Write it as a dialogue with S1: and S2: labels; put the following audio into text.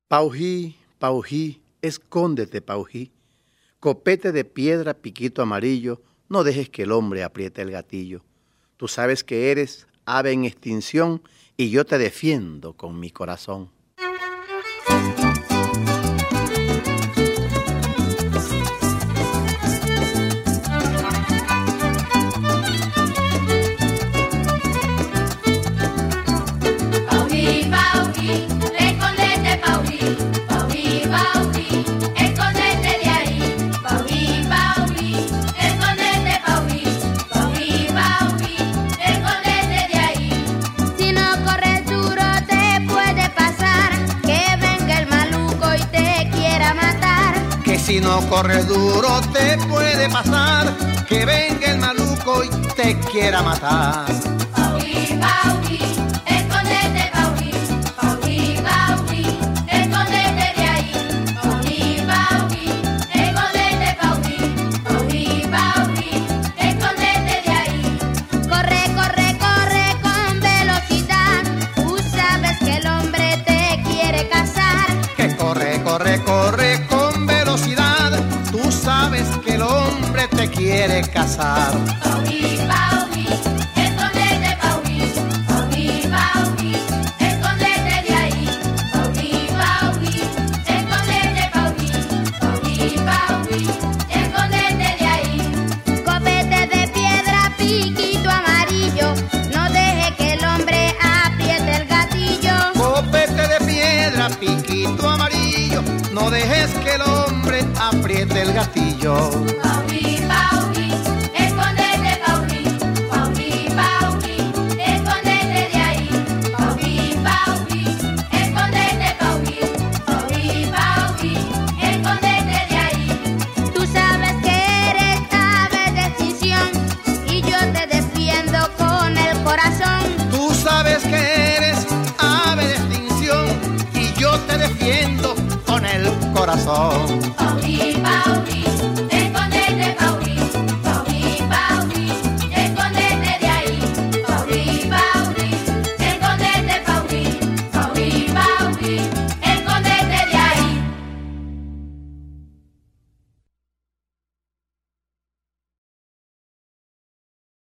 S1: Paují, Paují, escóndete, Paují. Copete de piedra, piquito amarillo, no dejes que el hombre apriete el gatillo. Tú sabes que eres ave en extinción y yo te defiendo con mi corazón.
S2: Si no corres duro te puede pasar que venga el maluco y te quiera matar.
S3: Paují, Paují, escóndete, Paují, Paují, Paují, escóndete de ahí. Paují, Paují, escóndete, Paují, Paují, Paují, escóndete de ahí.
S4: Corre, corre, corre con velocidad, tú sabes que el hombre te quiere cazar.
S2: Que corre, corre, corre con velocidad, tú sabes que el hombre te quiere casar.
S3: Paují, Paují, escóndete, Paují, Paují, Paují, escóndete de ahí. Paují, Paují, escóndete, Paují, Paují, Paují, escóndete de ahí.
S4: Copete de piedra, piquito amarillo, no deje que el hombre apriete el gatillo.
S2: Copete de piedra, piquito amarillo, no dejes que el hombre apriete el gatillo.